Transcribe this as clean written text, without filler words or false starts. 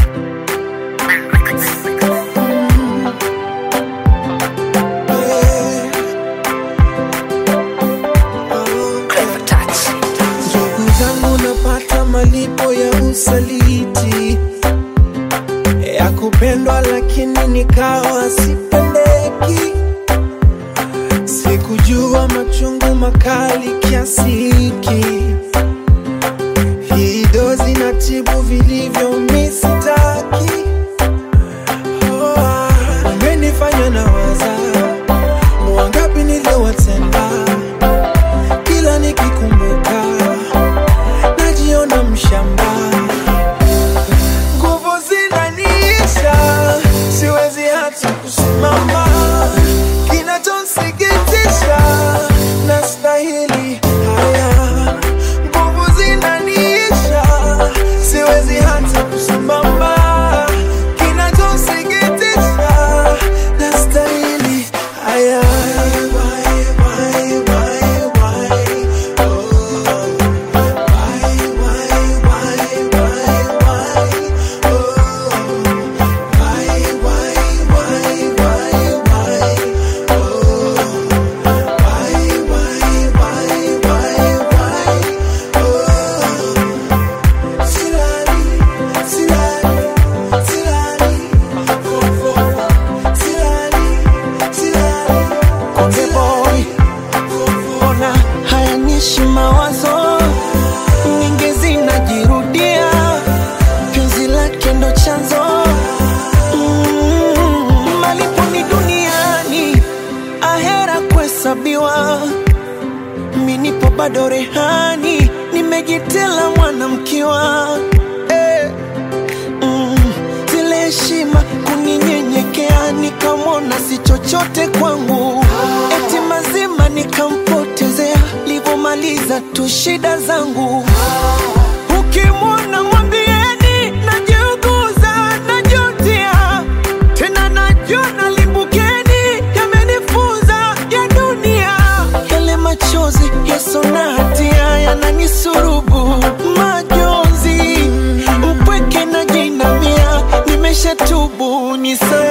Ndugu zangu napata malipo ya usaliti, ya kupendwa lakini nikawa sipendeki. Sikujua machungu makali kiasi hiki. Hii dozi na tibu vilivyo misitaki. Umenifanya na waza wangapi niliowatenda. Kila nikikumbuka najiona mshamba. Nguvu zinaniisha, siwezi hata kusimama. Kinachonisikitisha, nastahili haya. Nguvu zinaniisha, siwezi hata kusimama. Kinachonisikitisha, nastahili haya. Mawazo nyingi zinajirudia, penzi lake ndo chanzo. Malipo ni duniani, ahera kuhesabiwa. Mimi nipo bado rehani, nimejitela mwanamkiwa. Zile heshima kuninyenyekea, nikamwona si chochote kwangu. Eti mazima nikampotezea, livomaliza tu shida zangu. Ukimwona mwambieni najiuguza, najutia. Tena najua limbukeni, yamenifunza ya dunia. Yale machozi yaso na hatia yananisurubu majonzi. Upweke na jinamia, nimeshatubu nisamehe.